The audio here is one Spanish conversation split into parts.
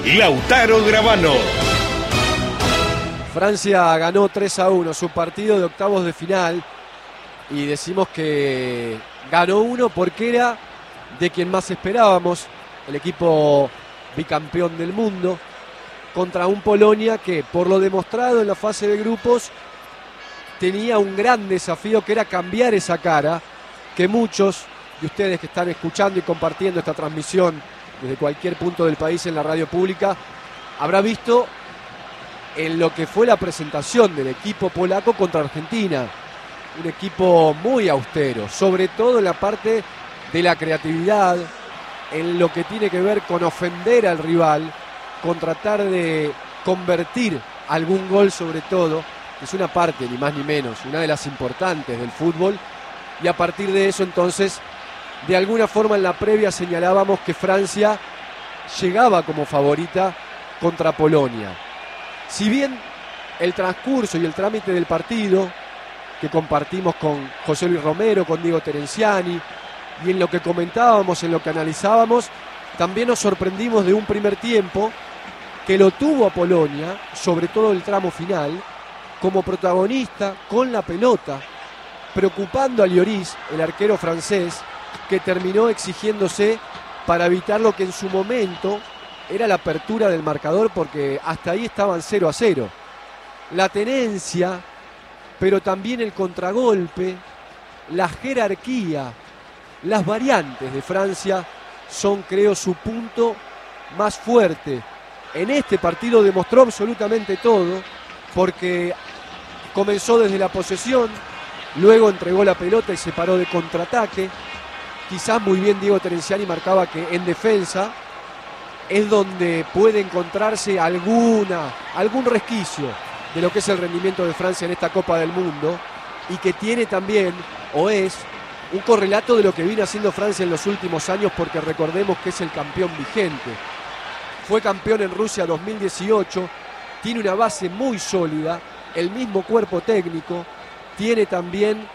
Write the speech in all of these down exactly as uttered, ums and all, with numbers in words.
Lautaro Gravano. Francia ganó tres a uno su partido de octavos de final y decimos que ganó uno porque era de quien más esperábamos, el equipo bicampeón del mundo, contra un Polonia que, por lo demostrado en la fase de grupos, tenía un gran desafío que era cambiar esa cara que muchos de ustedes que están escuchando y compartiendo esta transmisión desde cualquier punto del país en la radio pública habrá visto en lo que fue la presentación del equipo polaco contra Argentina. Un equipo muy austero, sobre todo en la parte de la creatividad, en lo que tiene que ver con ofender al rival, con tratar de convertir algún gol sobre todo, que es una parte ni más ni menos, una de las importantes del fútbol, y a partir de eso entonces, de alguna forma en la previa señalábamos que Francia llegaba como favorita contra Polonia. Si bien el transcurso y el trámite del partido, que compartimos con José Luis Romero, con Diego Terenciani, y en lo que comentábamos, en lo que analizábamos, también nos sorprendimos de un primer tiempo que lo tuvo a Polonia, sobre todo el tramo final, como protagonista con la pelota, preocupando a Lloris, el arquero francés, que terminó exigiéndose para evitar lo que en su momento era la apertura del marcador, porque hasta ahí estaban cero a cero. La tenencia, pero también el contragolpe, la jerarquía, las variantes de Francia son, creo, su punto más fuerte. En este partido demostró absolutamente todo, porque comenzó desde la posesión, luego entregó la pelota y se paró de contraataque. Quizás muy bien Diego Terenciani marcaba que en defensa es donde puede encontrarse alguna, algún resquicio de lo que es el rendimiento de Francia en esta Copa del Mundo, y que tiene también, o es, un correlato de lo que viene haciendo Francia en los últimos años, porque recordemos que es el campeón vigente. Fue campeón en Rusia dos mil dieciocho, tiene una base muy sólida, el mismo cuerpo técnico, tiene también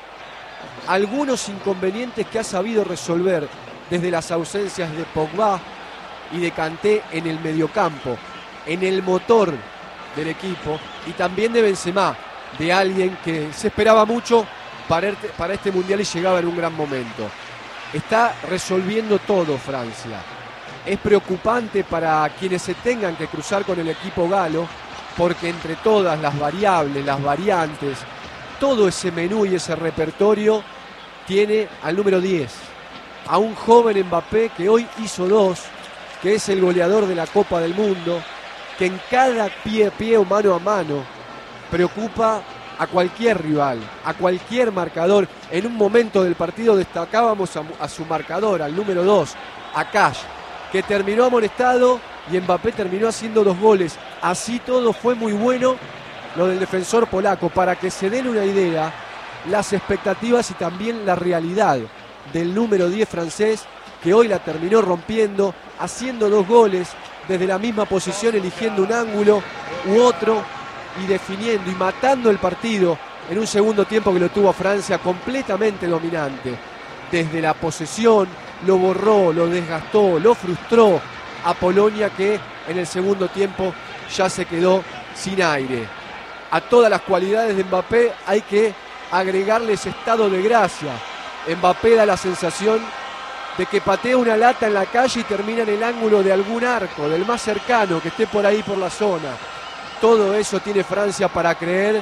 algunos inconvenientes que ha sabido resolver desde las ausencias de Pogba y de Kanté en el mediocampo, en el motor del equipo, y también de Benzema, de alguien que se esperaba mucho para este, para este mundial y llegaba en un gran momento. Está resolviendo todo Francia. Es preocupante para quienes se tengan que cruzar con el equipo galo, porque entre todas las variables, las variantes, todo ese menú y ese repertorio tiene al número diez, a un joven Mbappé que hoy hizo dos, que es el goleador de la Copa del Mundo, que en cada pie a pie o mano a mano preocupa a cualquier rival, a cualquier marcador. En un momento del partido destacábamos a, a su marcador, al número dos, a Cash, que terminó amonestado y Mbappé terminó haciendo dos goles. Así todo fue muy bueno lo del defensor polaco, para que se den una idea las expectativas y también la realidad del número diez francés, que hoy la terminó rompiendo, haciendo dos goles desde la misma posición, eligiendo un ángulo u otro y definiendo y matando el partido en un segundo tiempo que lo tuvo Francia completamente dominante. Desde la posesión lo borró, lo desgastó, lo frustró a Polonia, que en el segundo tiempo ya se quedó sin aire. A todas las cualidades de Mbappé hay que agregarle ese estado de gracia. Mbappé da la sensación de que patea una lata en la calle y termina en el ángulo de algún arco, del más cercano, que esté por ahí por la zona. Todo eso tiene Francia para creer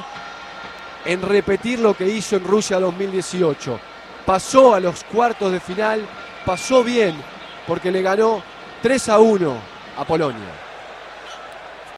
en repetir lo que hizo en Rusia dos mil dieciocho. Pasó a los cuartos de final, pasó bien, porque le ganó tres a uno a Polonia.